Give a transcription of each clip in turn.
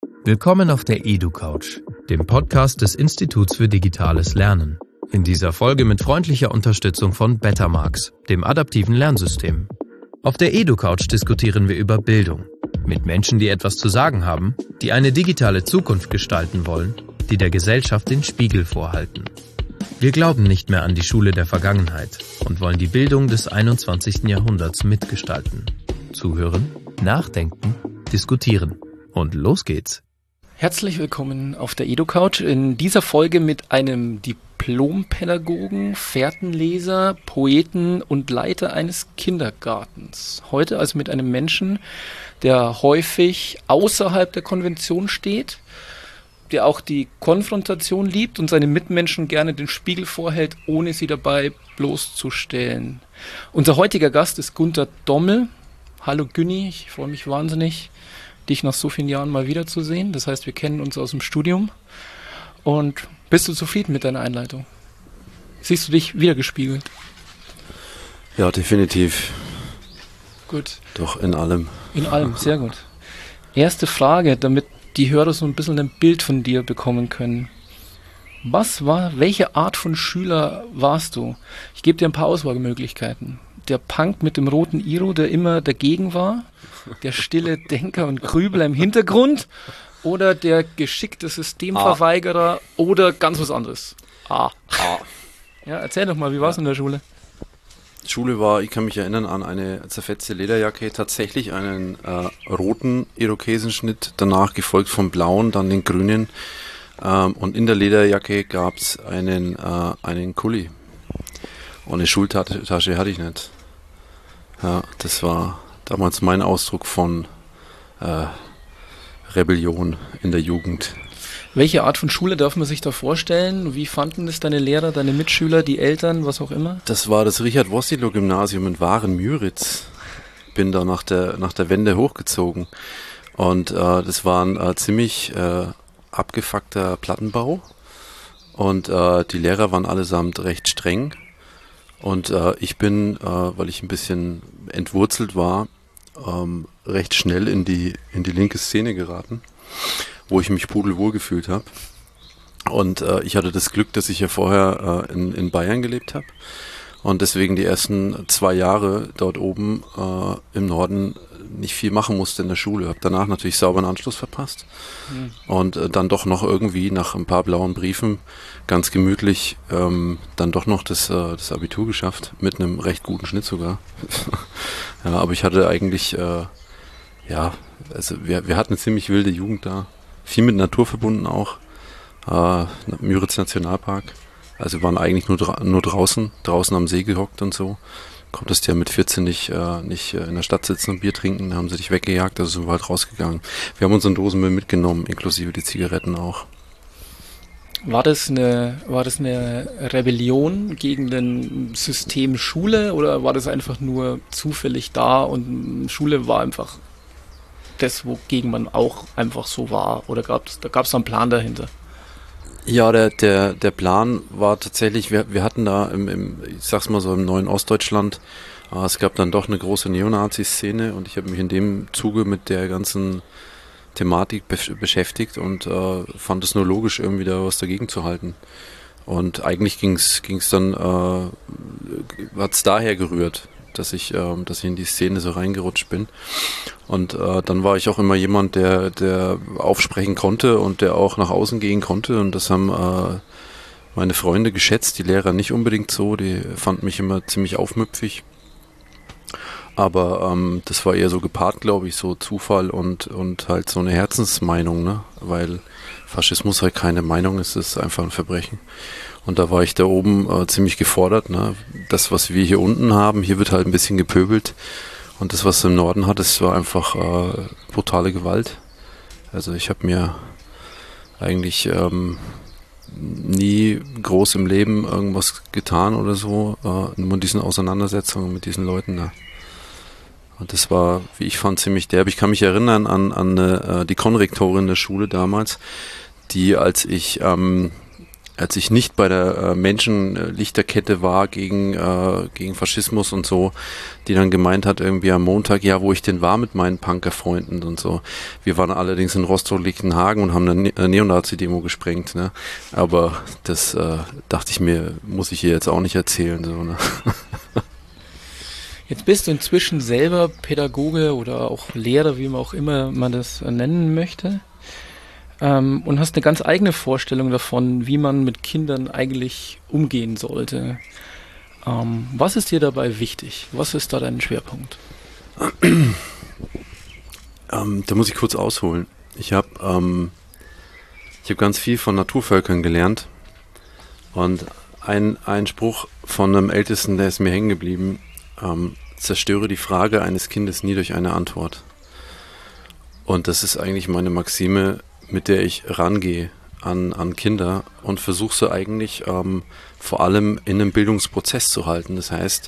Willkommen auf der EduCouch, dem Podcast des Instituts für Digitales Lernen. In dieser Folge mit freundlicher Unterstützung von Bettermarks, dem adaptiven Lernsystem. Auf der EduCouch diskutieren wir über Bildung. Mit Menschen, die etwas zu sagen haben, die eine digitale Zukunft gestalten wollen, die der Gesellschaft den Spiegel vorhalten. Wir glauben nicht mehr an die Schule der Vergangenheit und wollen die Bildung des 21. Jahrhunderts mitgestalten. Zuhören, nachdenken, diskutieren. Und los geht's. Herzlich willkommen auf der EduCouch. In dieser Folge mit einem Diplompädagogen, Fährtenleser, Poeten und Leiter eines Kindergartens. Heute also mit einem Menschen, der häufig außerhalb der Konvention steht, der auch die Konfrontation liebt und seinen Mitmenschen gerne den Spiegel vorhält, ohne sie dabei bloßzustellen. Unser heutiger Gast ist Gunter Dommel. Hallo Günni, ich freue mich wahnsinnig, dich nach so vielen Jahren mal wiederzusehen. Das heißt, wir kennen uns aus dem Studium. Und bist du zufrieden mit deiner Einleitung? Siehst du dich wiedergespiegelt? Ja, definitiv. Gut. Doch, in allem. In allem, sehr gut. Erste Frage, damit die Hörer so ein bisschen ein Bild von dir bekommen können. Welche Art von Schüler warst du? Ich gebe dir ein paar Auswahlmöglichkeiten. Der Punk mit dem roten Iro, der immer dagegen war, der stille Denker und Grübler im Hintergrund oder der geschickte Systemverweigerer oder ganz was anderes? Ja, erzähl doch mal, wie war es in der Schule? Schule war, ich kann mich erinnern an eine zerfetzte Lederjacke, tatsächlich einen roten Irokesenschnitt, danach gefolgt vom blauen, dann den grünen und in der Lederjacke gab es einen Kuli. Und eine Schultasche hatte ich nicht. Ja, das war damals mein Ausdruck von Rebellion in der Jugend. Welche Art von Schule darf man sich da vorstellen? Wie fanden das deine Lehrer, deine Mitschüler, die Eltern, was auch immer? Das war das Richard-Wossilo-Gymnasium in Waren-Müritz. Bin da nach der Wende hochgezogen. Und das war ein ziemlich abgefuckter Plattenbau. Und die Lehrer waren allesamt recht streng. Und ich bin, weil ich ein bisschen entwurzelt war, recht schnell in die linke Szene geraten, wo ich mich pudelwohl gefühlt habe. Und ich hatte das Glück, dass ich ja vorher in Bayern gelebt habe und deswegen die ersten 2 Jahre dort oben im Norden nicht viel machen musste in der Schule. Habe danach natürlich sauber einen Anschluss verpasst und dann doch noch irgendwie nach ein paar blauen Briefen ganz gemütlich dann doch noch das Abitur geschafft, mit einem recht guten Schnitt sogar. Ja, aber ich hatte eigentlich, also wir hatten eine ziemlich wilde Jugend da, viel mit Natur verbunden auch, Müritz Nationalpark, also wir waren eigentlich nur draußen am See gehockt und so. Konntest ja mit 14 nicht in der Stadt sitzen und Bier trinken, da haben sie dich weggejagt, also sind wir halt rausgegangen. Wir haben unseren Dosenmüll mitgenommen, inklusive die Zigaretten auch. War das eine Rebellion gegen den System Schule oder war das einfach nur zufällig da und Schule war einfach das, wogegen man auch einfach so war? Oder gab es da einen Plan dahinter? Ja, der Plan war tatsächlich, wir hatten da ich sag's mal so, im neuen Ostdeutschland, es gab dann doch eine große Neonazi-Szene und ich habe mich in dem Zuge mit der ganzen Thematik beschäftigt und fand es nur logisch, irgendwie da was dagegen zu halten. Und eigentlich ging's dann, hat's daher gerührt, dass ich in die Szene so reingerutscht bin. Und dann war ich auch immer jemand, der aufsprechen konnte und der auch nach außen gehen konnte. Und das haben meine Freunde geschätzt, die Lehrer nicht unbedingt so. Die fanden mich immer ziemlich aufmüpfig. Aber das war eher so gepaart, glaube ich, so Zufall und halt so eine Herzensmeinung, ne? Weil Faschismus halt keine Meinung ist, es ist einfach ein Verbrechen. Und da war ich da oben ziemlich gefordert, ne? Das, was wir hier unten haben, hier wird halt ein bisschen gepöbelt. Und das, was du im Norden hattest, war einfach brutale Gewalt. Also ich habe mir eigentlich nie groß im Leben irgendwas getan oder so, nur in diesen Auseinandersetzungen mit diesen Leuten da. Und das war, wie ich fand, ziemlich derb. Ich kann mich erinnern an die Konrektorin der Schule damals, die, als ich als ich nicht bei der Menschenlichterkette war gegen Faschismus und so, die dann gemeint hat irgendwie am Montag, ja, wo ich denn war mit meinen Punkerfreunden und so. Wir waren allerdings in Rostock-Lichtenhagen und haben eine Neonazi-Demo gesprengt, ne? Aber das dachte ich mir, muss ich hier jetzt auch nicht erzählen, so, ne? Jetzt bist du inzwischen selber Pädagoge oder auch Lehrer, wie man auch immer man das nennen möchte. Und hast eine ganz eigene Vorstellung davon, wie man mit Kindern eigentlich umgehen sollte. Was ist dir dabei wichtig? Was ist da dein Schwerpunkt? Da muss ich kurz ausholen. Ich habe ganz viel von Naturvölkern gelernt und ein Spruch von einem Ältesten, der ist mir hängen geblieben: zerstöre die Frage eines Kindes nie durch eine Antwort. Und das ist eigentlich meine Maxime, mit der ich rangehe an Kinder und versuche sie eigentlich vor allem in einem Bildungsprozess zu halten. Das heißt,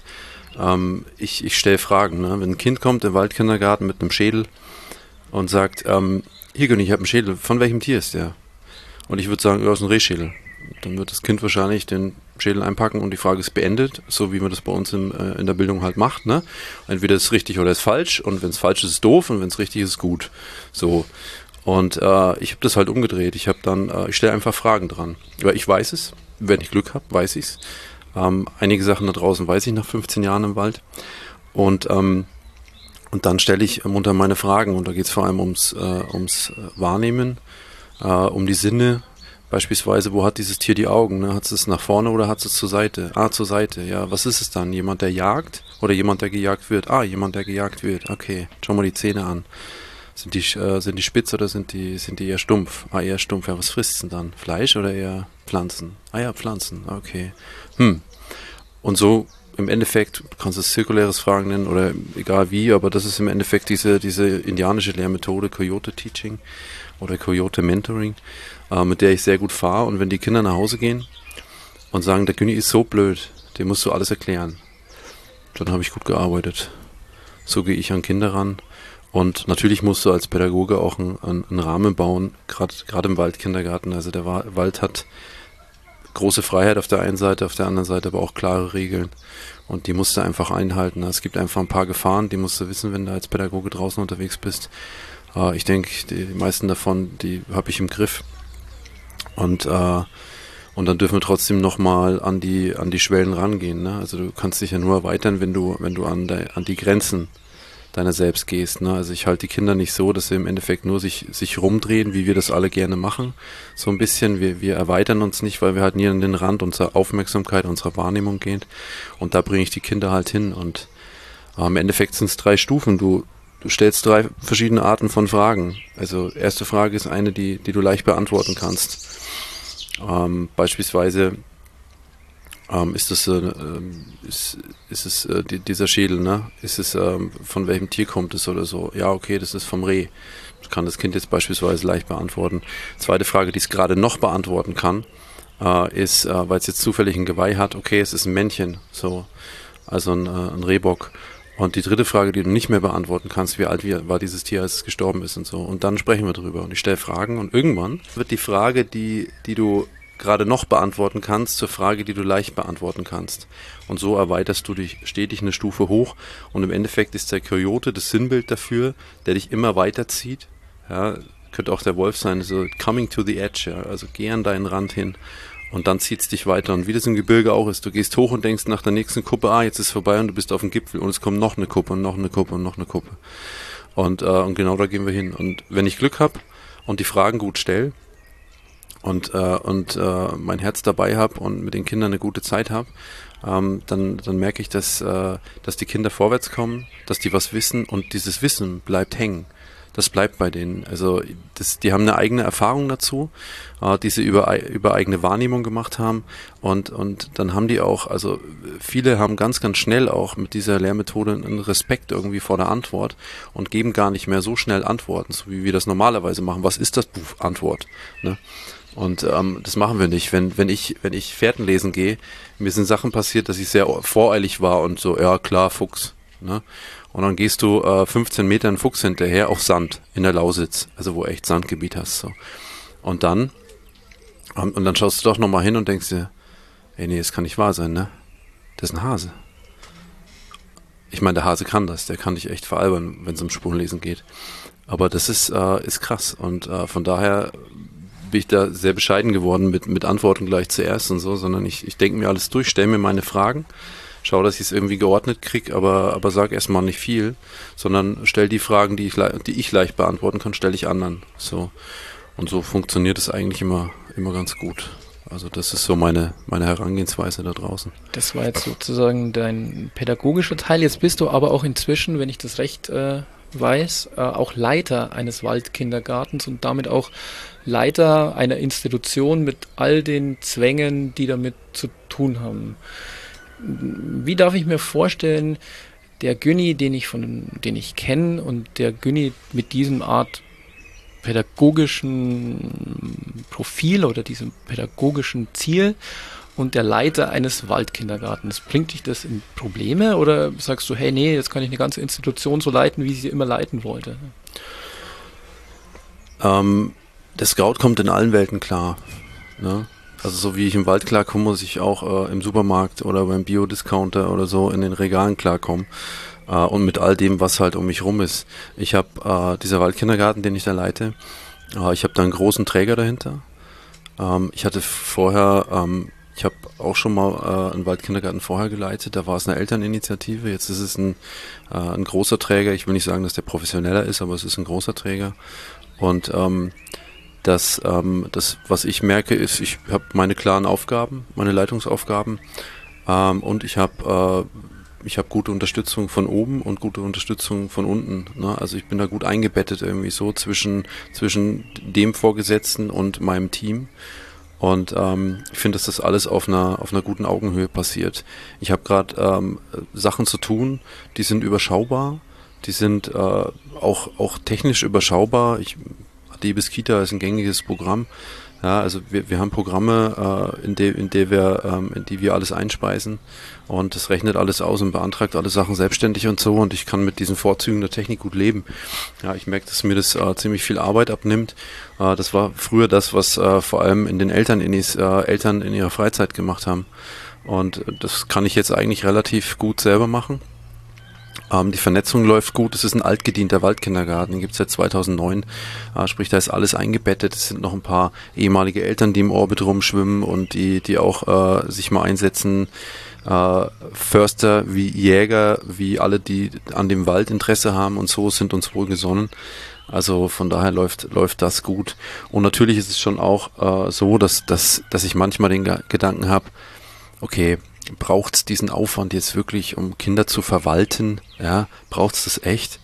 ich stelle Fragen. Ne? Wenn ein Kind kommt im Waldkindergarten mit einem Schädel und sagt, hier König, ich habe einen Schädel, von welchem Tier ist der? Und ich würde sagen, ja, ist ein Rehschädel. Dann wird das Kind wahrscheinlich den Schädel einpacken und die Frage ist beendet, so wie man das bei uns in der Bildung halt macht. Ne? Entweder ist es richtig oder ist falsch, und wenn es falsch ist, ist es doof, und wenn es richtig ist, ist es gut. So. Und ich habe das halt umgedreht. Ich stelle einfach Fragen dran. Weil ich weiß es, wenn ich Glück habe, weiß ich es. Einige Sachen da draußen weiß ich nach 15 Jahren im Wald. Und dann stelle ich munter meine Fragen, und da geht es vor allem ums Wahrnehmen, um die Sinne. Beispielsweise, wo hat dieses Tier die Augen? Ne? Hat es nach vorne oder hat es zur Seite? Zur Seite. Ja, was ist es dann? Jemand, der jagt oder jemand, der gejagt wird? Jemand, der gejagt wird. Okay, schau mal die Zähne an. Sind die spitz oder sind die eher stumpf? Eher stumpf. Ja, was frisst es denn dann? Fleisch oder eher Pflanzen? Ja, Pflanzen. Okay. Und so im Endeffekt, du kannst es zirkuläres Fragen nennen oder egal wie, aber das ist im Endeffekt diese indianische Lehrmethode, Coyote Teaching oder Coyote Mentoring, mit der ich sehr gut fahre. Und wenn die Kinder nach Hause gehen und sagen, der König ist so blöd, dem musst du alles erklären, dann habe ich gut gearbeitet. So gehe ich an Kinder ran. Und natürlich musst du als Pädagoge auch einen Rahmen bauen, gerade im Waldkindergarten. Also der Wald hat große Freiheit auf der einen Seite, auf der anderen Seite aber auch klare Regeln. Und die musst du einfach einhalten. Es gibt einfach ein paar Gefahren, die musst du wissen, wenn du als Pädagoge draußen unterwegs bist. Ich denke, die meisten davon, die habe ich im Griff. Und dann dürfen wir trotzdem nochmal an die Schwellen rangehen. Ne? Also du kannst dich ja nur erweitern, wenn du an die Grenzen deiner selbst gehst. Ne? Also ich halte die Kinder nicht so, dass sie im Endeffekt nur sich rumdrehen, wie wir das alle gerne machen. So ein bisschen, wir erweitern uns nicht, weil wir halt nie an den Rand unserer Aufmerksamkeit, unserer Wahrnehmung gehen. Und da bringe ich die Kinder halt hin. Und im Endeffekt sind es 3 Stufen. Du stellst 3 verschiedene Arten von Fragen. Also erste Frage ist eine, die du leicht beantworten kannst. Beispielsweise ist es dieser Schädel, ne? Ist es von welchem Tier kommt es oder so? Ja, okay, das ist vom Reh. Das kann das Kind jetzt beispielsweise leicht beantworten. Zweite Frage, die es gerade noch beantworten kann, ist, weil es jetzt zufällig ein Geweih hat, okay, es ist ein Männchen, so, also ein Rehbock. Und die dritte Frage, die du nicht mehr beantworten kannst, wie alt war dieses Tier, als es gestorben ist und so. Und dann sprechen wir drüber. Und ich stelle Fragen, und irgendwann wird die Frage, die du gerade noch beantworten kannst, zur Frage, die du leicht beantworten kannst. Und so erweiterst du dich stetig eine Stufe hoch, und im Endeffekt ist der Coyote das Sinnbild dafür, der dich immer weiterzieht. Ja, könnte auch der Wolf sein, so coming to the edge, ja, also geh an deinen Rand hin, und dann zieht es dich weiter. Und wie das im Gebirge auch ist, du gehst hoch und denkst nach der nächsten Kuppe, jetzt ist es vorbei, und du bist auf dem Gipfel, und es kommt noch eine Kuppe und noch eine Kuppe und noch eine Kuppe. Und genau da gehen wir hin. Und wenn ich Glück habe und die Fragen gut stelle, und mein Herz dabei habe und mit den Kindern eine gute Zeit habe, dann merke ich, dass die Kinder vorwärts kommen, dass die was wissen, und dieses Wissen bleibt hängen. Das bleibt bei denen. Also die haben eine eigene Erfahrung dazu, die sie über eigene Wahrnehmung gemacht haben, und dann haben die auch, also viele haben ganz, ganz schnell auch mit dieser Lehrmethode einen Respekt irgendwie vor der Antwort und geben gar nicht mehr so schnell Antworten, so wie wir das normalerweise machen. Was ist das Buch? Antwort. Ne? Und das machen wir nicht. Wenn ich Fährten lesen gehe, mir sind Sachen passiert, dass ich sehr voreilig war und so, ja klar, Fuchs. Ne? Und dann gehst du 15 Meter einen Fuchs hinterher auf Sand in der Lausitz, also wo echt Sandgebiet hast. So. Und dann Und dann schaust du doch nochmal hin und denkst dir, ey, nee, das kann nicht wahr sein, ne? Das ist ein Hase. Ich meine, der Hase kann das, der kann dich echt veralbern, wenn es um Spurenlesen geht. Aber das ist krass und von daher bin ich da sehr bescheiden geworden mit Antworten gleich zuerst und so, sondern ich denke mir alles durch, stelle mir meine Fragen, schaue, dass ich es irgendwie geordnet kriege, aber sag erstmal nicht viel, sondern stell die Fragen, die ich leicht beantworten kann, stelle ich anderen. So. Und so funktioniert es eigentlich immer ganz gut. Also das ist so meine Herangehensweise da draußen. Das war jetzt sozusagen dein pädagogischer Teil. Jetzt bist du aber auch inzwischen, wenn ich das recht weiß, auch Leiter eines Waldkindergartens und damit auch Leiter einer Institution mit all den Zwängen, die damit zu tun haben. Wie darf ich mir vorstellen, der Günni, den ich kenne und der Günni mit diesem Art pädagogischen Profil oder diesem pädagogischen Ziel und der Leiter eines Waldkindergartens. Bringt dich das in Probleme oder sagst du, hey, nee, jetzt kann ich eine ganze Institution so leiten, wie ich sie immer leiten wollte? Der Scout kommt in allen Welten klar. Ne? Also so wie ich im Wald klarkomme, muss ich auch im Supermarkt oder beim Biodiscounter oder so in den Regalen klarkommen. Und mit all dem, was halt um mich rum ist. Ich habe dieser Waldkindergarten, den ich da leite, ich habe da einen großen Träger dahinter. Ich hatte vorher, ich habe auch schon mal einen Waldkindergarten vorher geleitet, da war es eine Elterninitiative, jetzt ist es ein großer Träger. Ich will nicht sagen, dass der professioneller ist, aber es ist ein großer Träger. Und das, was ich merke, ist, ich habe meine klaren Aufgaben, meine Leitungsaufgaben und ich habe gute Unterstützung von oben und gute Unterstützung von unten. Ne? Also ich bin da gut eingebettet irgendwie so zwischen dem Vorgesetzten und meinem Team. Und ich finde, dass das alles auf einer guten Augenhöhe passiert. Ich habe gerade Sachen zu tun, die sind überschaubar, die sind auch technisch überschaubar. Adebis Kita ist ein gängiges Programm. Ja, also wir haben Programme, in die wir alles einspeisen und das rechnet alles aus und beantragt alle Sachen selbstständig und so und ich kann mit diesen Vorzügen der Technik gut leben. Ja, ich merke, dass mir das ziemlich viel Arbeit abnimmt. Das war früher das, was vor allem in den Eltern in ihrer Freizeit gemacht haben und das kann ich jetzt eigentlich relativ gut selber machen. Die Vernetzung läuft gut, es ist ein altgedienter Waldkindergarten, den gibt es seit 2009, sprich da ist alles eingebettet, es sind noch ein paar ehemalige Eltern, die im Orbit rumschwimmen und die auch sich mal einsetzen, Förster wie Jäger, wie alle, die an dem Wald Interesse haben und so, sind uns wohlgesonnen. Also von daher läuft das gut. Und natürlich ist es schon auch so, dass ich manchmal den Gedanken habe, okay, braucht es diesen Aufwand jetzt wirklich, um Kinder zu verwalten? Ja, braucht es das echt?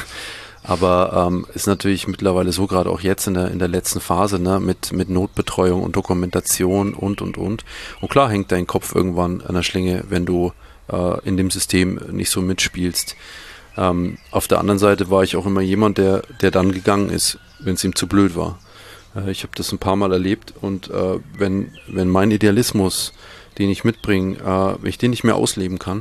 Aber ist natürlich mittlerweile so, gerade auch jetzt in der letzten Phase, ne, mit Notbetreuung und Dokumentation und. Und klar hängt dein Kopf irgendwann an der Schlinge, wenn du in dem System nicht so mitspielst. Auf der anderen Seite war ich auch immer jemand, der dann gegangen ist, wenn es ihm zu blöd war. Ich habe das ein paar Mal erlebt und wenn mein Idealismus, den ich mitbringe, wenn ich den nicht mehr ausleben kann,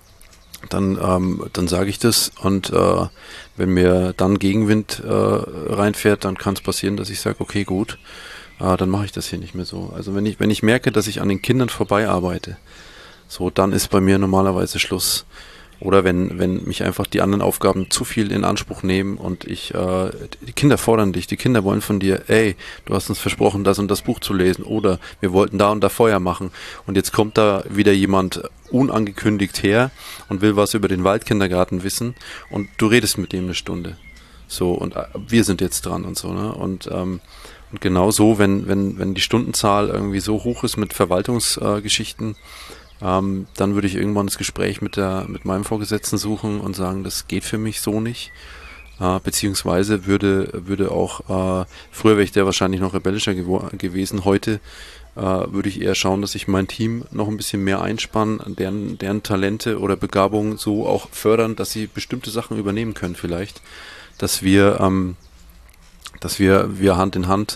dann sage ich das und wenn mir dann Gegenwind reinfährt, dann kann es passieren, dass ich sage, okay, gut, dann mache ich das hier nicht mehr so. Also wenn ich merke, dass ich an den Kindern vorbei arbeite, so, dann ist bei mir normalerweise Schluss. Oder wenn mich einfach die anderen Aufgaben zu viel in Anspruch nehmen und die Kinder fordern dich, die Kinder wollen von dir, ey, du hast uns versprochen, das und das Buch zu lesen oder wir wollten da und da Feuer machen und jetzt kommt da wieder jemand unangekündigt her und will was über den Waldkindergarten wissen und du redest mit dem eine Stunde. So, und wir sind jetzt dran und so, ne? Und genau so, wenn die Stundenzahl irgendwie so hoch ist mit Verwaltungsgeschichten, dann würde ich irgendwann das Gespräch mit meinem Vorgesetzten suchen und sagen, das geht für mich so nicht. Beziehungsweise würde auch, früher wäre ich der wahrscheinlich noch rebellischer gewesen, heute würde ich eher schauen, dass ich mein Team noch ein bisschen mehr einspanne, deren Talente oder Begabungen so auch fördern, dass sie bestimmte Sachen übernehmen können vielleicht, dass wir Hand in Hand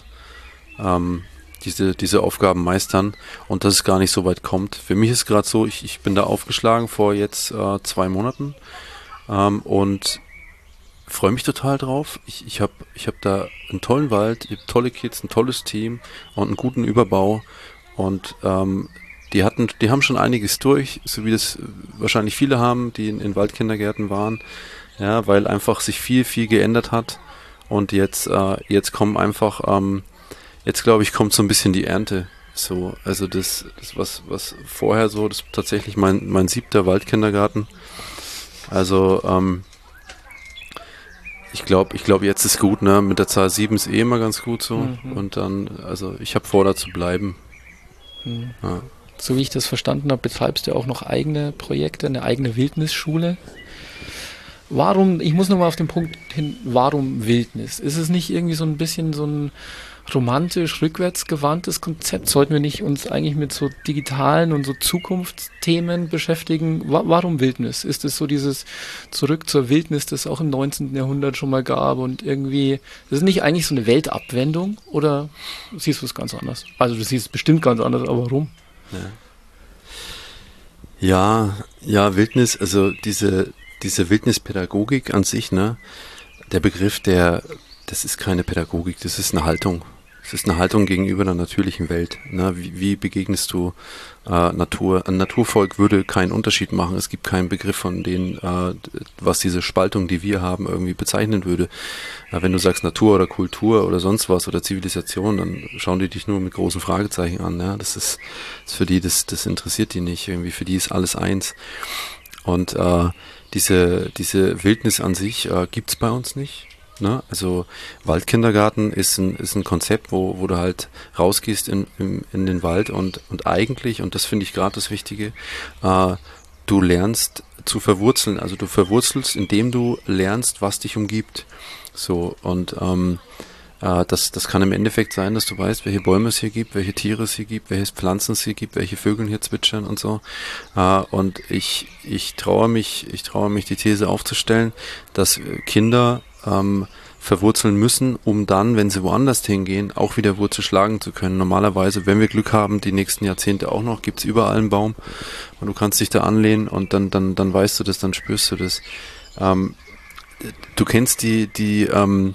diese Aufgaben meistern und dass es gar nicht so weit kommt. Für mich ist gerade so, ich bin da aufgeschlagen vor jetzt 2 Monaten und freue mich total drauf. Ich hab da einen tollen Wald, ich hab tolle Kids, ein tolles Team und einen guten Überbau. Und die haben schon einiges durch, so wie das wahrscheinlich viele haben, die in Waldkindergärten waren, ja, weil einfach sich viel geändert hat. Und jetzt kommen einfach, jetzt glaube ich, kommt so ein bisschen die Ernte. So, also das was vorher so, das ist tatsächlich mein 7. Waldkindergarten. Also, ich glaube, jetzt ist gut, ne? Mit der Zahl 7 ist immer ganz gut so. Mhm. Und dann, also ich habe vor, da zu bleiben. Mhm. Ja. So wie ich das verstanden habe, betreibst du auch noch eigene Projekte, eine eigene Wildnisschule. Warum, ich muss nochmal auf den Punkt hin, warum Wildnis? Ist es nicht irgendwie so ein bisschen so ein romantisch rückwärtsgewandtes Konzept? Sollten wir nicht uns eigentlich mit so digitalen und so Zukunftsthemen beschäftigen? Warum Wildnis? Ist es so dieses Zurück zur Wildnis, das es auch im 19. Jahrhundert schon mal gab und irgendwie, ist es nicht eigentlich so eine Weltabwendung oder siehst du es ganz anders? Also du siehst es bestimmt ganz anders, aber warum? Ja, Wildnis, also diese Wildnispädagogik an sich, ne, der Begriff, das ist keine Pädagogik, das ist eine Haltung. Es ist eine Haltung gegenüber der natürlichen Welt. Ne? Wie begegnest du Natur? Ein Naturvolk würde keinen Unterschied machen. Es gibt keinen Begriff von denen, was diese Spaltung, die wir haben, irgendwie bezeichnen würde. Wenn du sagst Natur oder Kultur oder sonst was oder Zivilisation, dann schauen die dich nur mit großen Fragezeichen an. Ja? Das ist für die, das interessiert die nicht. Irgendwie für die ist alles eins. Und diese Wildnis an sich gibt's bei uns nicht. Ne? Also Waldkindergarten ist ein Konzept, wo du halt rausgehst in den Wald und eigentlich, und das finde ich gerade das Wichtige, du lernst zu verwurzeln. Also du verwurzelst, indem du lernst, was dich umgibt. So, und das kann im Endeffekt sein, dass du weißt, welche Bäume es hier gibt, welche Tiere es hier gibt, welche Pflanzen es hier gibt, welche Vögel hier zwitschern und so. Und ich traue mich, die These aufzustellen, dass Kinder verwurzeln müssen, um dann, wenn sie woanders hingehen, auch wieder Wurzel schlagen zu können. Normalerweise, wenn wir Glück haben, die nächsten Jahrzehnte auch noch, gibt's überall einen Baum und du kannst dich da anlehnen und dann weißt du das, dann spürst du das. Du kennst die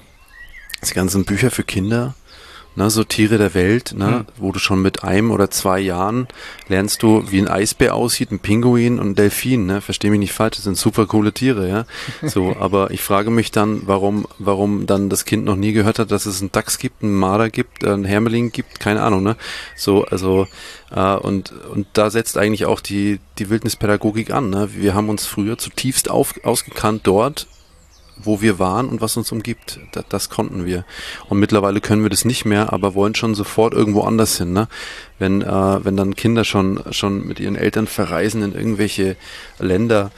ganzen Bücher für Kinder, ne, so Tiere der Welt, ne, wo du schon mit 1 oder 2 Jahren lernst du, wie ein Eisbär aussieht, ein Pinguin und ein Delfin, ne, versteh mich nicht falsch, das sind super coole Tiere, ja, so, aber ich frage mich dann, warum dann das Kind noch nie gehört hat, dass es einen Dachs gibt, einen Marder gibt, einen Hermeling gibt, keine Ahnung, ne, so, also, und da setzt eigentlich auch die Wildnispädagogik an, ne, wir haben uns früher zutiefst ausgekannt dort, wo wir waren und was uns umgibt. Das konnten wir. Und mittlerweile können wir das nicht mehr, aber wollen schon sofort irgendwo anders hin. Ne? Wenn dann Kinder schon mit ihren Eltern verreisen in irgendwelche Länder,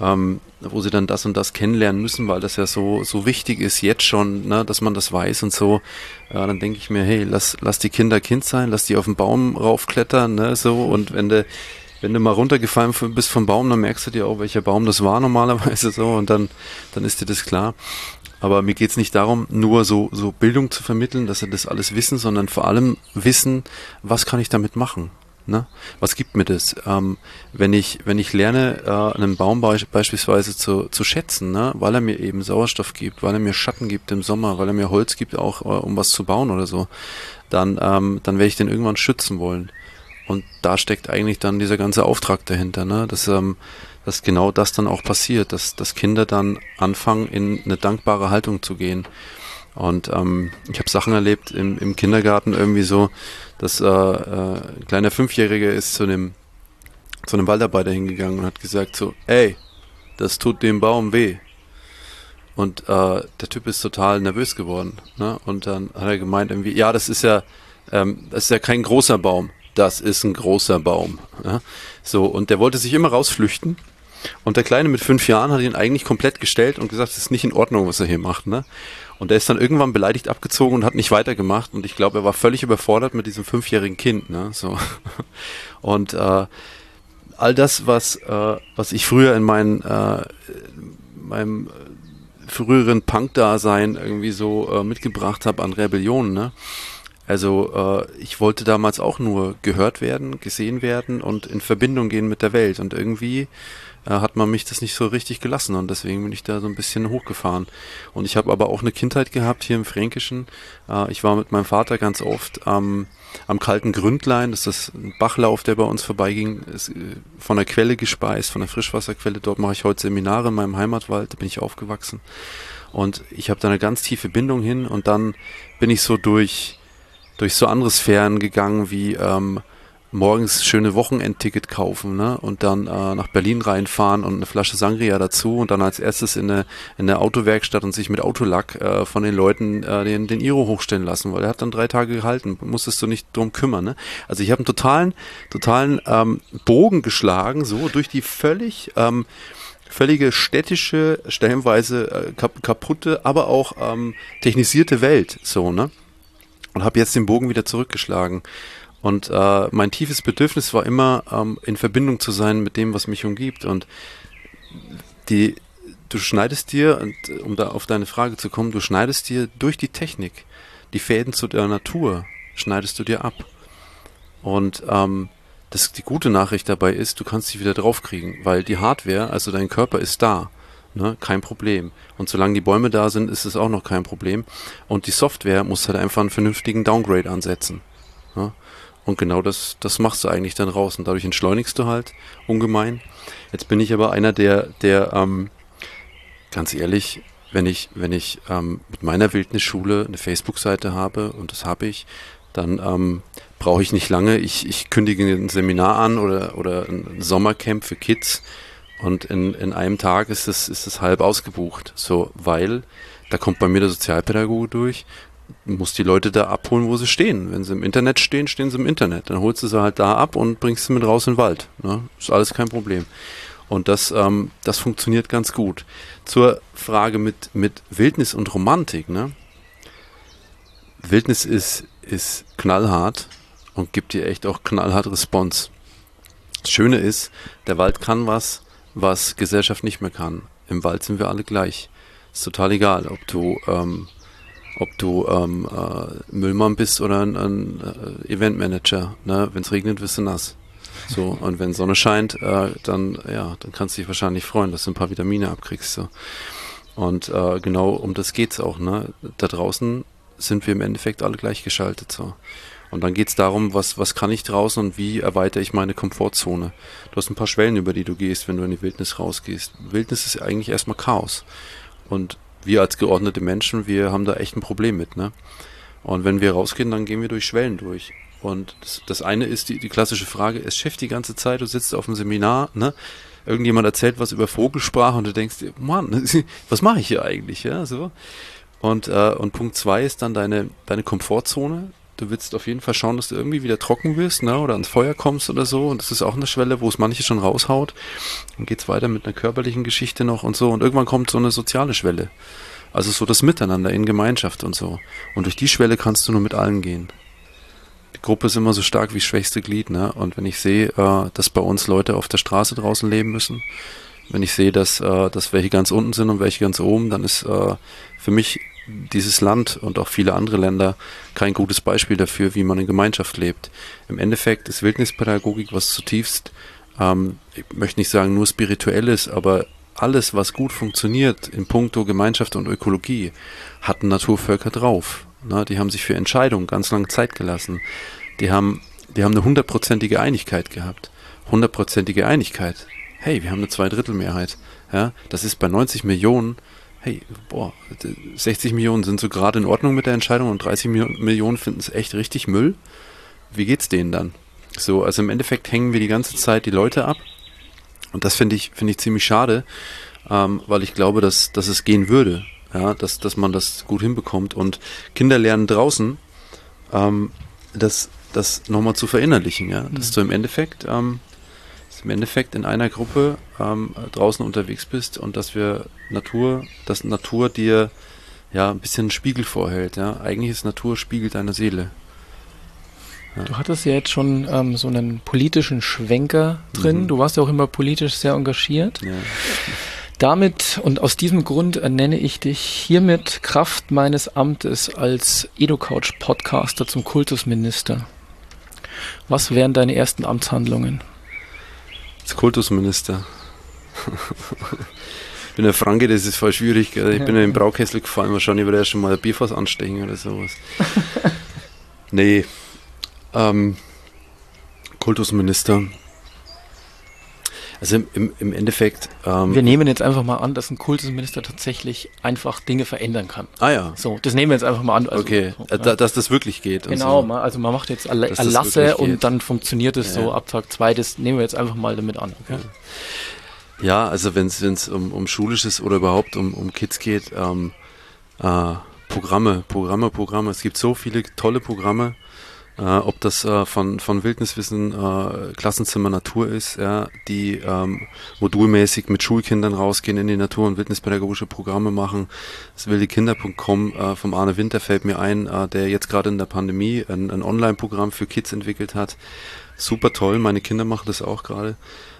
wo sie dann das und das kennenlernen müssen, weil das ja so wichtig ist jetzt schon, ne, dass man das weiß und so, dann denke ich mir, hey, lass die Kinder Kind sein, lass die auf den Baum raufklettern, ne, so, und wenn du mal runtergefallen bist vom Baum, dann merkst du dir auch, welcher Baum das war normalerweise so und dann ist dir das klar. Aber mir geht's nicht darum, nur so Bildung zu vermitteln, dass sie das alles wissen, sondern vor allem wissen, was kann ich damit machen? Ne? Was gibt mir das? Wenn ich lerne, einen Baum beispielsweise zu schätzen, ne? Weil er mir eben Sauerstoff gibt, weil er mir Schatten gibt im Sommer, weil er mir Holz gibt, auch um was zu bauen oder so, dann werde ich den irgendwann schützen wollen. Und da steckt eigentlich dann dieser ganze Auftrag dahinter, ne? Dass genau das dann auch passiert, dass Kinder dann anfangen, in eine dankbare Haltung zu gehen. Und ich habe Sachen erlebt im Kindergarten irgendwie so, dass ein kleiner 5-Jähriger ist zu einem Waldarbeiter hingegangen und hat gesagt so, ey, das tut dem Baum weh. Und der Typ ist total nervös geworden, ne? Und dann hat er gemeint irgendwie, ja, das ist ja kein großer Baum. Das ist ein großer Baum. Ja? So, und der wollte sich immer rausflüchten. Und der Kleine mit 5 Jahren hat ihn eigentlich komplett gestellt und gesagt, es ist nicht in Ordnung, was er hier macht. Ne? Und der ist dann irgendwann beleidigt abgezogen und hat nicht weitergemacht. Und ich glaube, er war völlig überfordert mit diesem 5-jährigen Kind. Ne? So. Und all das, was ich früher in meinem früheren Punk-Dasein irgendwie so mitgebracht habe an Rebellion, ne? Also ich wollte damals auch nur gehört werden, gesehen werden und in Verbindung gehen mit der Welt. Und irgendwie hat man mich das nicht so richtig gelassen und deswegen bin ich da so ein bisschen hochgefahren. Und ich habe aber auch eine Kindheit gehabt hier im Fränkischen. Ich war mit meinem Vater ganz oft am kalten Gründlein, das ist ein Bachlauf, der bei uns vorbeiging, ist von der Quelle gespeist, von der Frischwasserquelle. Dort mache ich heute Seminare in meinem Heimatwald, da bin ich aufgewachsen. Und ich habe da eine ganz tiefe Bindung hin und dann bin ich so durch so andere Sphären gegangen, wie morgens schöne Wochenendticket kaufen, ne? Und dann nach Berlin reinfahren und eine Flasche Sangria dazu und dann als erstes in eine Autowerkstatt und sich mit Autolack von den Leuten den Iro hochstellen lassen, weil der hat dann 3 Tage gehalten, musstest du nicht drum kümmern, ne? Also ich habe einen totalen Bogen geschlagen, so durch die völlige städtische, stellenweise kaputte, aber auch technisierte Welt, so, ne? Und habe jetzt den Bogen wieder zurückgeschlagen. Und mein tiefes Bedürfnis war immer, in Verbindung zu sein mit dem, was mich umgibt. Und du schneidest dir, und um da auf deine Frage zu kommen, du schneidest dir durch die Technik die Fäden zu der Natur, schneidest du dir ab. Und die gute Nachricht dabei ist, du kannst sie wieder draufkriegen, weil die Hardware, also dein Körper ist da. Ne, kein Problem. Und solange die Bäume da sind, ist es auch noch kein Problem. Und die Software muss halt einfach einen vernünftigen Downgrade ansetzen. Ne? Und genau das machst du eigentlich dann raus. Und dadurch entschleunigst du halt ungemein. Jetzt bin ich aber einer, der ganz ehrlich, wenn ich mit meiner Wildnisschule eine Facebook-Seite habe, und das habe ich, dann brauche ich nicht lange. Ich kündige ein Seminar an oder ein Sommercamp für Kids. Und in einem Tag ist es halb ausgebucht. So, weil da kommt bei mir der Sozialpädagoge durch, muss die Leute da abholen, wo sie stehen. Wenn sie im Internet stehen, stehen sie im Internet. Dann holst du sie halt da ab und bringst sie mit raus in den Wald. Ne? Ist alles kein Problem. Und das funktioniert ganz gut. Zur Frage mit Wildnis und Romantik. Ne? Wildnis ist knallhart und gibt dir echt auch knallhart Response. Das Schöne ist, der Wald kann was Gesellschaft nicht mehr kann. Im Wald sind wir alle gleich. Ist total egal, ob du Müllmann bist oder ein Eventmanager. Ne? Wenn es regnet, wirst du nass. So, und wenn Sonne scheint, dann kannst du dich wahrscheinlich freuen, dass du ein paar Vitamine abkriegst. So. Und genau um das geht's auch. Ne? Da draußen sind wir im Endeffekt alle gleichgeschaltet. So. Und dann geht's darum, was kann ich draußen und wie erweitere ich meine Komfortzone. Du hast ein paar Schwellen, über die du gehst, wenn du in die Wildnis rausgehst. Wildnis ist eigentlich erstmal Chaos. Und wir als geordnete Menschen, wir haben da echt ein Problem mit. Ne? Und wenn wir rausgehen, dann gehen wir durch Schwellen durch. Und das eine ist die klassische Frage, es schifft die ganze Zeit, du sitzt auf dem Seminar, ne? Irgendjemand erzählt was über Vogelsprache und du denkst, Mann, was mache ich hier eigentlich? Ja, so. Und Punkt 2 ist dann deine Komfortzone. Du willst auf jeden Fall schauen, dass du irgendwie wieder trocken wirst, ne, oder ans Feuer kommst oder so. Und das ist auch eine Schwelle, wo es manche schon raushaut. Dann geht's weiter mit einer körperlichen Geschichte noch und so. Und irgendwann kommt so eine soziale Schwelle. Also so das Miteinander in Gemeinschaft und so. Und durch die Schwelle kannst du nur mit allen gehen. Die Gruppe ist immer so stark wie das schwächste Glied, ne. Und wenn ich sehe, dass bei uns Leute auf der Straße draußen leben müssen, wenn ich sehe, dass welche ganz unten sind und welche ganz oben, dann ist für mich dieses Land und auch viele andere Länder kein gutes Beispiel dafür, wie man in Gemeinschaft lebt. Im Endeffekt ist Wildnispädagogik was zutiefst, ich möchte nicht sagen nur spirituelles, aber alles, was gut funktioniert in puncto Gemeinschaft und Ökologie, hatten Naturvölker drauf. Na, die haben sich für Entscheidungen ganz lange Zeit gelassen. Die haben eine 100%ige Einigkeit gehabt. 100%ige Einigkeit. Hey, wir haben eine 2/3 Ja, das ist bei 90 Millionen. Hey, 60 Millionen sind so gerade in Ordnung mit der Entscheidung und 30 Millionen finden es echt richtig Müll. Wie geht's denen dann? So, also im Endeffekt hängen wir die ganze Zeit die Leute ab. Und das finde ich ziemlich schade, weil ich glaube, dass es gehen würde, ja, dass man das gut hinbekommt. Und Kinder lernen draußen, das nochmal zu verinnerlichen, ja, dass du im Endeffekt in einer Gruppe draußen unterwegs bist und dass Natur dir ja ein bisschen einen Spiegel vorhält. Ja? Eigentlich ist Natur Spiegel deiner Seele. Ja. Du hattest ja jetzt schon so einen politischen Schwenker drin. Du warst ja auch immer politisch sehr engagiert. Ja. Damit und aus diesem Grund ernenne ich dich hiermit Kraft meines Amtes als EduCouch-Podcaster zum Kultusminister. Was wären deine ersten Amtshandlungen? Als Kultusminister. Ich bin der Franke, das ist voll schwierig. Gell? Ich bin in den Braukessel gefallen, wahrscheinlich würde er schon mal ein Bierfass anstechen oder sowas. Nee. Kultusminister. Also im Endeffekt... wir nehmen jetzt einfach mal an, dass ein Kultusminister tatsächlich einfach Dinge verändern kann. Ah ja. So, das nehmen wir jetzt einfach mal an. Also, okay, so, dass das wirklich geht. Genau, und so. also man macht jetzt Erlasse und dann funktioniert es so ab Tag 2. Das nehmen wir jetzt einfach mal damit an. Okay? Ja, also wenn es um Schulisches oder überhaupt um Kids geht, Programme. Es gibt so viele tolle Programme. Ob das von Wildniswissen Klassenzimmer Natur ist, ja, die modulmäßig mit Schulkindern rausgehen in die Natur und wildnispädagogische Programme machen. Das wildekinder.com vom Arne Winter fällt mir ein, der jetzt gerade in der Pandemie ein Online-Programm für Kids entwickelt hat. Super toll, meine Kinder machen das auch gerade.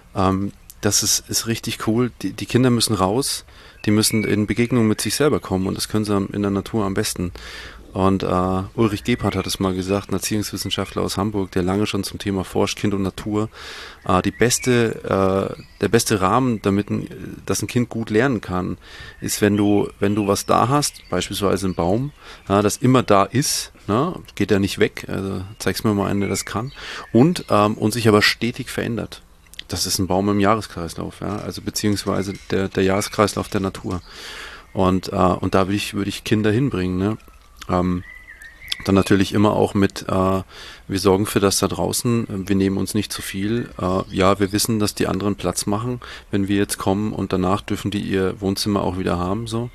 Das ist richtig cool. Die Kinder müssen raus, die müssen in Begegnung mit sich selber kommen und das können sie in der Natur am besten. Und Ulrich Gebhardt hat es mal gesagt, ein Erziehungswissenschaftler aus Hamburg, der lange schon zum Thema forscht, Kind und Natur. Der beste Rahmen, dass ein Kind gut lernen kann, ist, wenn du was da hast, beispielsweise ein Baum, das immer da ist, geht ja nicht weg, also zeig's mir mal einen, der das kann, und sich aber stetig verändert. Das ist ein Baum im Jahreskreislauf, ja, also beziehungsweise der Jahreskreislauf der Natur. Und da würde ich Kinder hinbringen, ne? Dann natürlich immer auch mit, wir sorgen für das da draußen, wir nehmen uns nicht zu viel. Ja, wir wissen, dass die anderen Platz machen, wenn wir jetzt kommen und danach dürfen die ihr Wohnzimmer auch wieder haben, so.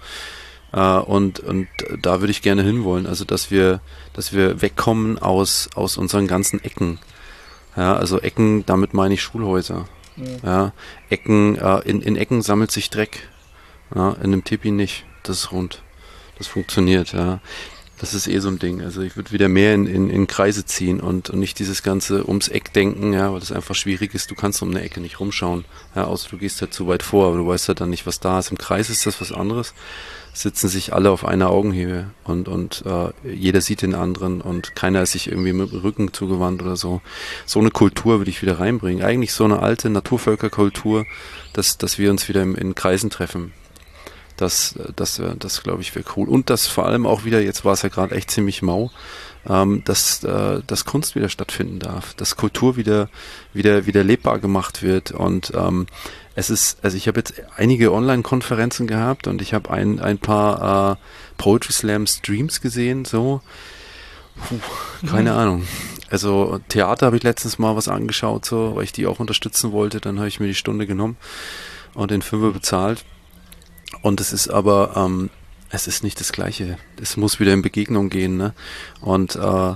Und da würde ich gerne hinwollen, also dass wir wegkommen aus unseren ganzen Ecken. Ja, also Ecken, damit meine ich Schulhäuser. Ja, Ecken, in Ecken sammelt sich Dreck. Ja, in einem Tipi nicht. Das ist rund. Das funktioniert, ja. Das ist so ein Ding. Also ich würde wieder mehr in Kreise ziehen und nicht dieses ganze ums Eck denken, ja, weil das einfach schwierig ist. Du kannst um eine Ecke nicht rumschauen, ja, außer du gehst halt zu weit vor, aber du weißt ja dann nicht, was da ist. Im Kreis ist das was anderes. Sitzen sich alle auf einer Augenhöhe und jeder sieht den anderen und keiner ist sich irgendwie mit dem Rücken zugewandt oder so. So eine Kultur würde ich wieder reinbringen. Eigentlich so eine alte Naturvölkerkultur, dass wir uns wieder in Kreisen treffen. Das glaube ich, wäre cool. Und das vor allem auch wieder, jetzt war es ja gerade echt ziemlich mau, dass Kunst wieder stattfinden darf, dass Kultur wieder lebbar gemacht wird. Und ich habe jetzt einige Online-Konferenzen gehabt und ich habe ein paar Poetry Slam Streams gesehen, so. Keine Ahnung. Also Theater habe ich letztens mal was angeschaut, so, weil ich die auch unterstützen wollte. Dann habe ich mir die Stunde genommen und den Fünfer bezahlt. Und es ist aber, es ist nicht das Gleiche. Es muss wieder in Begegnung gehen, ne? Und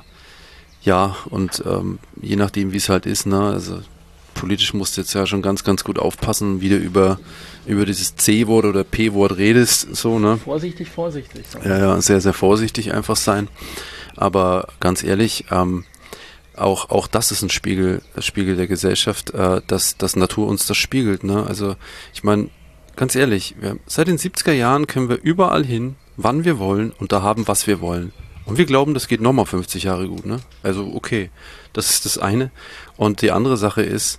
je nachdem, wie es halt ist, ne? Also politisch musst du jetzt ja schon ganz, ganz gut aufpassen, wie du über dieses C-Wort oder P-Wort redest, so, ne? Vorsichtig. Ja, sehr, sehr vorsichtig einfach sein. Aber ganz ehrlich, auch das ist ein Spiegel der Gesellschaft, dass Natur uns das spiegelt, ne? Also ich meine, ganz ehrlich, seit den 70er Jahren können wir überall hin, wann wir wollen und da haben, was wir wollen. Und wir glauben, das geht nochmal 50 Jahre gut, ne? Also okay, das ist das eine. Und die andere Sache ist,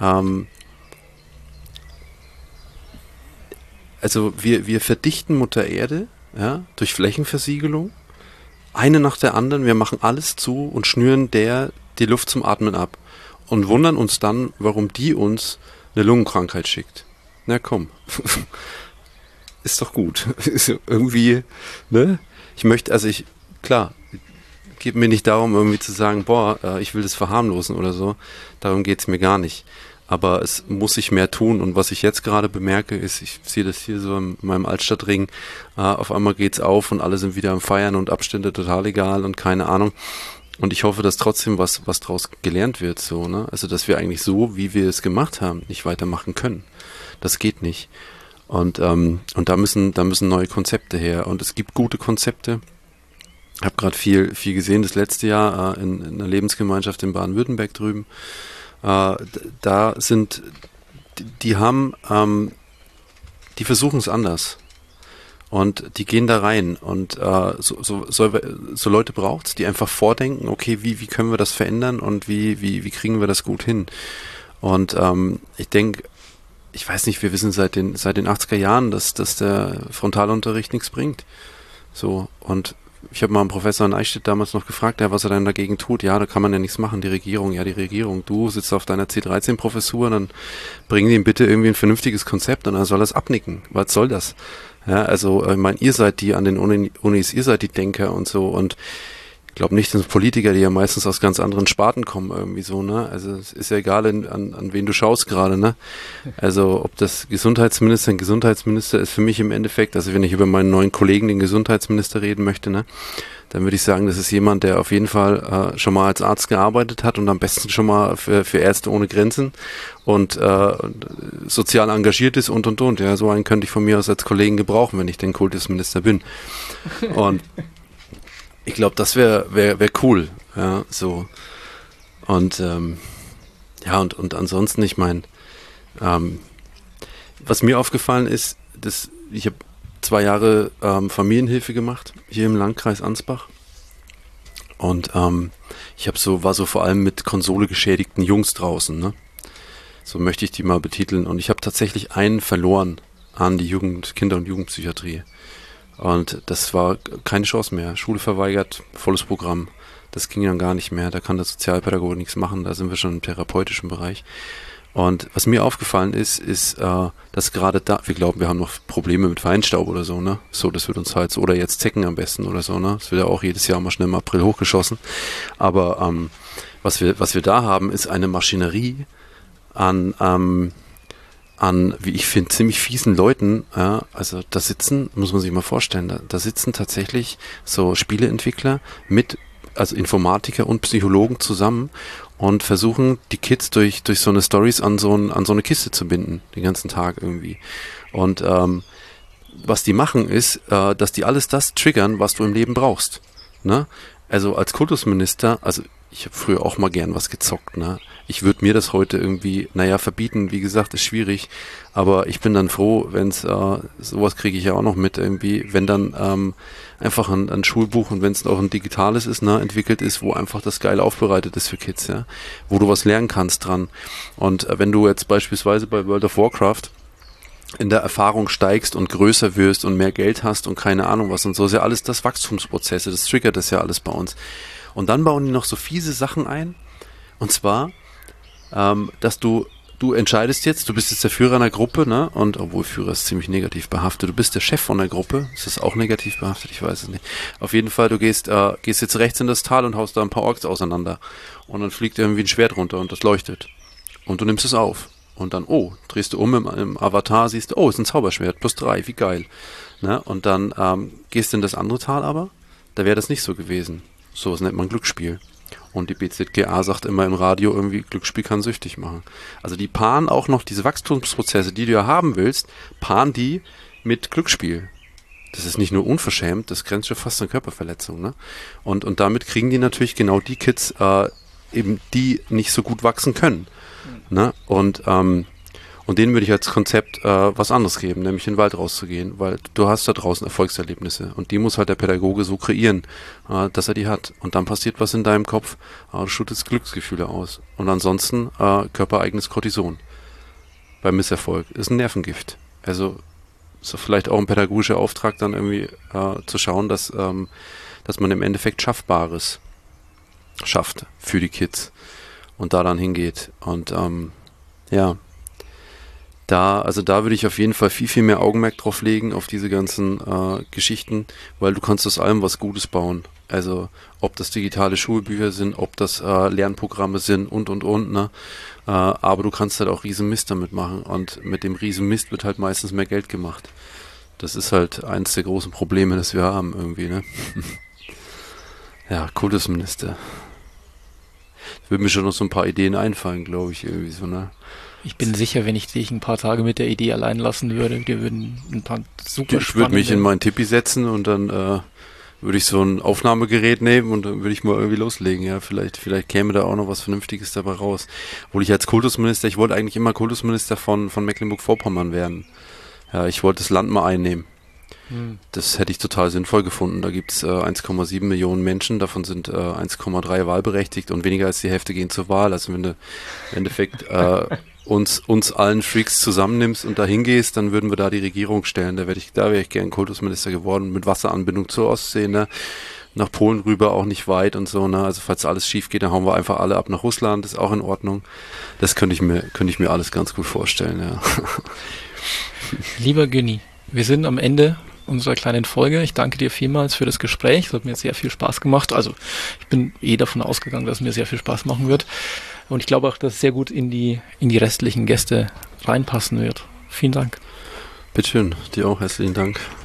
also wir verdichten Mutter Erde, ja, durch Flächenversiegelung, eine nach der anderen, wir machen alles zu und schnüren die Luft zum Atmen ab und wundern uns dann, warum die uns eine Lungenkrankheit schickt. Na komm, ist doch gut. Irgendwie, ne? Klar, geht mir nicht darum, irgendwie zu sagen, ich will das verharmlosen oder so. Darum geht's mir gar nicht. Aber es muss sich mehr tun. Und was ich jetzt gerade bemerke, ist, ich sehe das hier so in meinem Altstadtring, auf einmal geht's auf und alle sind wieder am Feiern und Abstände total egal und keine Ahnung. Und ich hoffe, dass trotzdem was draus gelernt wird, so, ne? Also, dass wir eigentlich so, wie wir es gemacht haben, nicht weitermachen können. Das geht nicht. Und da müssen neue Konzepte her. Und es gibt gute Konzepte. Ich habe gerade viel gesehen das letzte Jahr in einer Lebensgemeinschaft in Baden-Württemberg drüben. Die haben die versuchen es anders. Und die gehen da rein und so Leute braucht's, die einfach vordenken, okay, wie können wir das verändern und wie kriegen wir das gut hin? Und ich denke, ich weiß nicht, wir wissen seit den 80er Jahren, dass der Frontalunterricht nichts bringt. So, und ich habe mal einen Professor in Eichstätt damals noch gefragt, ja, was er denn dagegen tut. Ja, da kann man ja nichts machen, die Regierung. Du sitzt auf deiner C13-Professur, dann bring ihm bitte irgendwie ein vernünftiges Konzept und dann soll er es abnicken. Was soll das? Ja, also, ich meine, ihr seid die an den Unis, ihr seid die Denker und so, und ich glaube nicht, dass Politiker, die ja meistens aus ganz anderen Sparten kommen, irgendwie so, ne? Also es ist ja egal, an wen du schaust gerade, ne? Also ob das ein Gesundheitsminister ist für mich im Endeffekt, also wenn ich über meinen neuen Kollegen, den Gesundheitsminister, reden möchte, ne? Dann würde ich sagen, das ist jemand, der auf jeden Fall schon mal als Arzt gearbeitet hat und am besten schon mal für Ärzte ohne Grenzen und sozial engagiert ist und. Ja, so einen könnte ich von mir aus als Kollegen gebrauchen, wenn ich denn Kultusminister bin. Und ich glaube, das wär cool, ja, so. Und und ansonsten, ich meine, was mir aufgefallen ist, ich habe 2 Jahre Familienhilfe gemacht, hier im Landkreis Ansbach. Und ich war so vor allem mit Konsole geschädigten Jungs draußen, ne? So möchte ich die mal betiteln. Und ich habe tatsächlich einen verloren an die Kinder- und Jugendpsychiatrie. Und das war keine Chance mehr. Schule verweigert, volles Programm. Das ging dann gar nicht mehr. Da kann der Sozialpädagoge nichts machen. Da sind wir schon im therapeutischen Bereich. Und was mir aufgefallen ist, dass gerade da, wir glauben, wir haben noch Probleme mit Feinstaub oder so, ne? So, das wird uns halt so, oder jetzt Zecken am besten oder so, ne? Das wird ja auch jedes Jahr mal schnell im April hochgeschossen. Aber was wir da haben, ist eine Maschinerie an, wie ich finde, ziemlich fiesen Leuten, ja, also da sitzen, muss man sich mal vorstellen, da sitzen tatsächlich so Spieleentwickler also Informatiker und Psychologen zusammen und versuchen, die Kids durch so eine Stories an so eine Kiste zu binden, den ganzen Tag irgendwie. Und was die machen ist, dass die alles das triggern, was du im Leben brauchst, ne? Also als Kultusminister, also ich habe früher auch mal gern was gezockt, ne? Ich würde mir das heute irgendwie, verbieten, wie gesagt, ist schwierig, aber ich bin dann froh, wenn's, sowas kriege ich ja auch noch mit irgendwie, wenn dann einfach ein Schulbuch, und wenn es auch ein digitales ist, ne, entwickelt ist, wo einfach das geil aufbereitet ist für Kids, ja, wo du was lernen kannst dran. Und wenn du jetzt beispielsweise bei World of Warcraft in der Erfahrung steigst und größer wirst und mehr Geld hast und keine Ahnung was und so, ist ja alles das Wachstumsprozesse, das triggert das ja alles bei uns. Und dann bauen die noch so fiese Sachen ein, und zwar, dass du entscheidest jetzt, du bist jetzt der Führer einer Gruppe, ne? Und obwohl Führer ist ziemlich negativ behaftet, du bist der Chef von der Gruppe, ist das auch negativ behaftet? Ich weiß es nicht. Auf jeden Fall, du gehst jetzt rechts in das Tal und haust da ein paar Orks auseinander. Und dann fliegt irgendwie ein Schwert runter und das leuchtet. Und du nimmst es auf. Und dann, drehst du um im Avatar, siehst du, ist ein Zauberschwert, +3, wie geil. Ne? Und dann gehst du in das andere Tal aber, da wäre das nicht so gewesen. So, das nennt man Glücksspiel. Und die BZGA sagt immer im Radio irgendwie, Glücksspiel kann süchtig machen. Also die paaren auch noch diese Wachstumsprozesse, die du ja haben willst, paaren die mit Glücksspiel. Das ist nicht nur unverschämt, das grenzt schon fast an Körperverletzung, ne? Und damit kriegen die natürlich genau die Kids, eben die nicht so gut wachsen können. Ne? Und denen würde ich als Konzept was anderes geben, nämlich in den Wald rauszugehen, weil du hast da draußen Erfolgserlebnisse und die muss halt der Pädagoge so kreieren, dass er die hat. Und dann passiert was in deinem Kopf, du schüttest Glücksgefühle aus. Und ansonsten körpereigenes Cortison. Beim Misserfolg ist ein Nervengift. Also so vielleicht auch ein pädagogischer Auftrag, dann irgendwie zu schauen, dass man im Endeffekt Schaffbares schafft für die Kids und da dann hingeht. Und da würde ich auf jeden Fall viel, viel mehr Augenmerk drauf legen, auf diese ganzen Geschichten, weil du kannst aus allem was Gutes bauen. Also ob das digitale Schulbücher sind, ob das Lernprogramme sind und, ne? Aber du kannst halt auch riesen Mist damit machen und mit dem riesen Mist wird halt meistens mehr Geld gemacht. Das ist halt eins der großen Probleme, das wir haben irgendwie, ne? Ja, Kultusminister. Würde mir schon noch so ein paar Ideen einfallen, glaube ich, irgendwie so, ne? Ich bin sicher, wenn ich dich ein paar Tage mit der Idee allein lassen würde, wir würden ein paar super Ich würde mich in mein Tipi setzen und dann würde ich so ein Aufnahmegerät nehmen und dann würde ich mal irgendwie loslegen, ja. Vielleicht käme da auch noch was Vernünftiges dabei raus. Obwohl ich als Kultusminister, ich wollte eigentlich immer Kultusminister von Mecklenburg-Vorpommern werden. Ja, ich wollte das Land mal einnehmen. Das hätte ich total sinnvoll gefunden. Da gibt es 1,7 Millionen Menschen, davon sind 1,3 wahlberechtigt und weniger als die Hälfte gehen zur Wahl. Also wenn du im Endeffekt uns allen Freaks zusammennimmst und dahin gehst, dann würden wir da die Regierung stellen. Da wäre ich gern Kultusminister geworden, mit Wasseranbindung zur Ostsee, ne? Nach Polen rüber auch nicht weit und so, ne? Also falls alles schief geht, dann hauen wir einfach alle ab nach Russland, ist auch in Ordnung. Das könnte ich mir alles ganz gut vorstellen, ja. Lieber Günni, wir sind am Ende unserer kleinen Folge. Ich danke dir vielmals für das Gespräch. Es hat mir sehr viel Spaß gemacht. Also ich bin davon ausgegangen, dass es mir sehr viel Spaß machen wird. Und ich glaube auch, dass es sehr gut in die restlichen Gäste reinpassen wird. Vielen Dank. Bitteschön, dir auch herzlichen Dank.